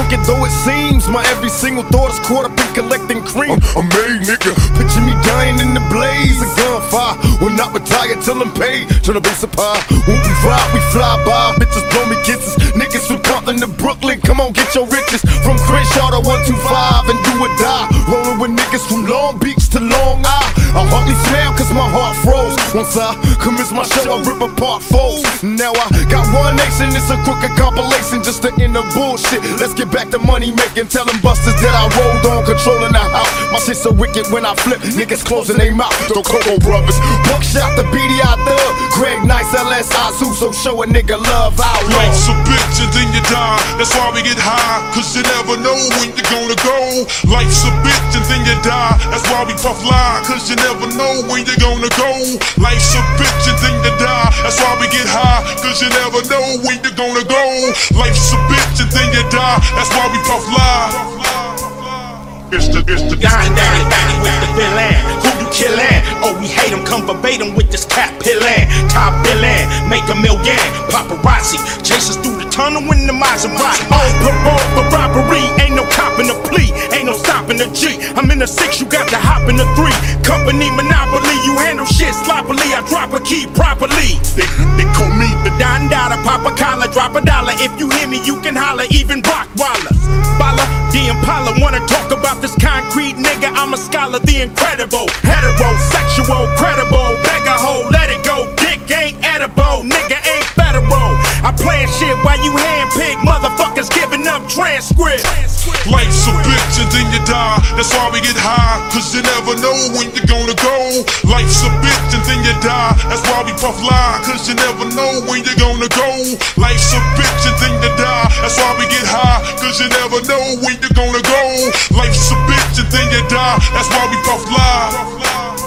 crooked though it seems, my every single thought is caught up in collecting cream. I'm made, nigga. Picture me dying in the blaze of gunfire. Will not retire till I'm paid. Tryna be supply. When we ride, we fly by. Bitches blow me kisses. Niggas from Compton to Brooklyn, come on, get your riches. From Crenshaw to 125 and do or die. Rolling with niggas from Long Beach to Long Isle. I hardly smile cause my heart froze. Once I commence my show, I rip apart foes. Now I got one nation, it's a crooked compilation just to end the bullshit. Let's get back to money making, telling busters that I rolled on, controlling the house. My shit so wicked when I flip, niggas closing their mouth. The Coco Brothers, Buckshot, the BDI Thug, Greg Nice, LS Azu, so show a nigga love out. Life's a bitch and then you die, that's why we get high, cause you never know when you're gonna go. Life's a bitch and then you die, that's why we puff lie, cause you never know when you're gonna go. Life's a bitch and then you die, that's why we get high, cause you never know when you're gonna go. Life's a bitch and then you die, that's why we puff lie. It's the Daddy with the villain, who you killin'? Oh, we hate him, come verbatim with this cat pillin'. Top billin', make $1 million. Paparazzi, chase us through the tunnel in the Maserati. On parole for robbery, ain't no copping a plea, ain't no stopping a G. I'm in the 6, you got to hop in the 3. Company monopoly, you handle shit sloppily. I drop a key properly. They call me the Don Dada, pop a collar, drop $1. If you hear me, you can holler, even Rockwaller. Bala, the Impala, wanna talk about this concrete nigga, I'm a scholar, the incredible. Heterosexual, credible, beggar hoe, let it go. Dick ain't edible, nigga ain't federal. I plan shit while you handpick, motherfuckers giving up transcript. Life's a bitch and then you die, that's why we get high, cause you never know when you're gonna go. Life's a bitch and then you die, that's why we puff lie, cause you never know when you're gonna go. Life's a bitch and then you die, that's why we get high, cause you never know when you're gonna go. Life's a bitch and then you die, that's why we puff lie.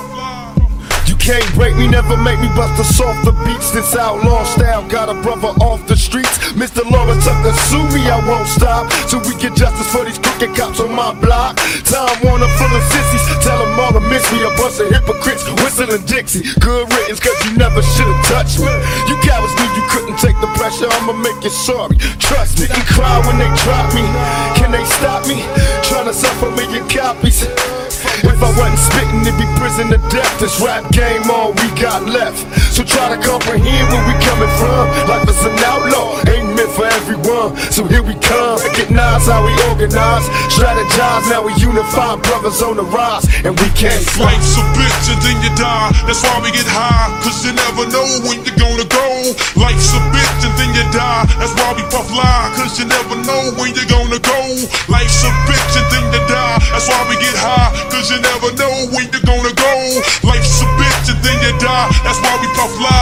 You can't break me, never make me bust a softer beats. This outlaw style got a brother off the streets. Mr. Lawrence Tucker, sue me, I won't stop till we get justice for these crooked cops on my block. Time Warner full of sissies, tell them all to miss me. A bunch of hypocrites whistling Dixie. Good riddance, cause you never should've touched me. You cowards knew you couldn't take the pressure, I'ma make you sorry. Trust me, you cry when they drop me. Can they stop me? Trying to sell a million copies. If I wasn't spitting, it'd be prison to death. This rap game, all we got left. So try to comprehend where we coming from. Life is an outlaw, ain't meant for everyone. So here we come, recognize how we organize, strategize, now we unify, brothers on the rise, and we can't stop. Life's a bitch and then you die, that's why we get high, cause you never know when you're gonna go. Life's a bitch and then you die, that's why we puff lie, cause you never know when you're gonna go. Life's a bitch and then you die, that's why we get high, cause you never know when you're gonna go. Life's a bitch and then you die, that's why we puff lie.